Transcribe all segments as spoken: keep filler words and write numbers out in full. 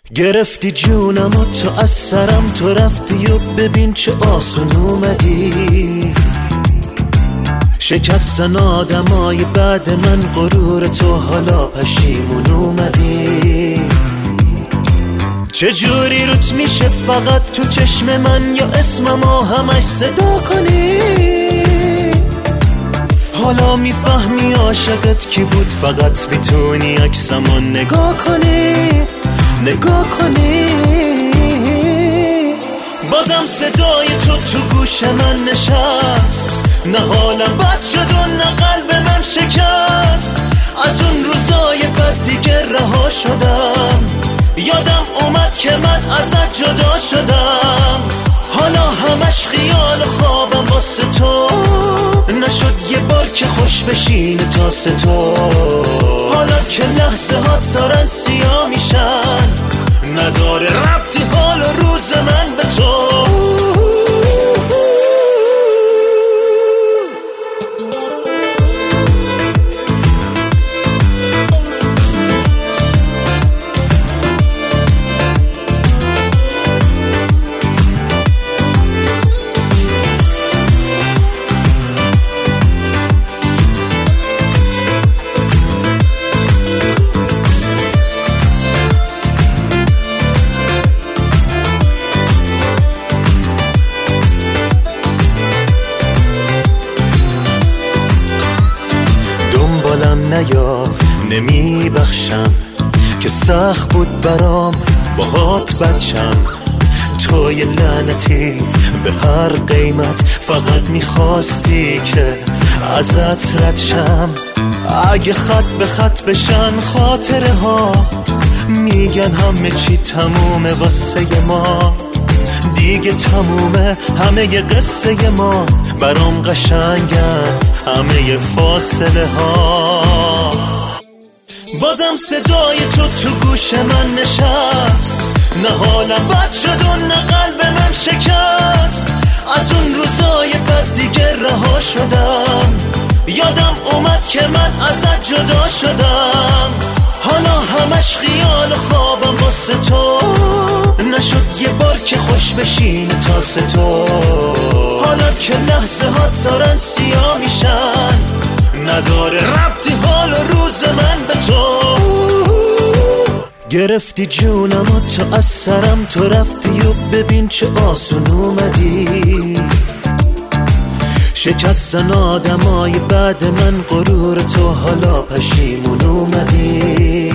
گرفتی جونم و تو از سرم تو رفتی و ببین چه آسون اومدی. شکستن آدمای بعد من غرور تو حالا پشیمون اومدی. چجوری روت میشه فقط تو چشم من یا اسممو همش صدا کنی؟ حالا میفهمی عاشقت کی بود، فقط میتونی عکسمو نگاه کنی نگاه کنی. بازم صدای تو تو گوش من نشست، نه حالم بد شد و نه قلب من شکست. از اون روزای بد دیگه رها شدم، یادم اومد که من ازت جدا شدم. حالا همش خیال خوابم واسه تو، نشد یه بار که خوش بشینه تاسه تو. حالا که لحظه هات دارن سیاه میشن، نداره ربطی حال و روز من به تو. نیا نمی بخشم که سخت بود برام باهات بچم. توی لعنتی به هر قیمت فقط میخواستی که ازت رد شم. اگه خط به خط بشن خاطره ها، میگن همه چی تمومه واسه ما. دیگه تمومه همه ی قصه ما، برام قشنگن همه فاصله ها. بازم صدای تو تو گوش من نشست، نه حالم بد شد و نه قلب من شکست. از اون روزای بد دیگه رها شدم، یادم اومد که من ازت جدا شدم. حالا همش خیال خوابم واسه تو، نشد یه بار که خوش بشینه تاسه تو. حالا که لحظه هات دارن سیاه میشن، نداره ربطی حال و روز من به تو. گرفتی جونم و تو از سرم تو رفتی و ببین چه آسون اومدی. شکستن آدمای بعد من غرور تو حالا پشیمون اومدی.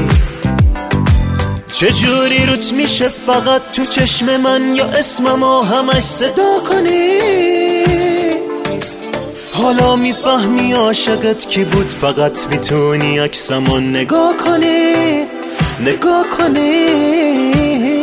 چجوری روت میشه فقط تو چشم من یا اسممو همش صدا کنی؟ حالا میفهمی عاشقت کی بود، فقط میتونی عکسمو نگاه کنی نگاه کنی.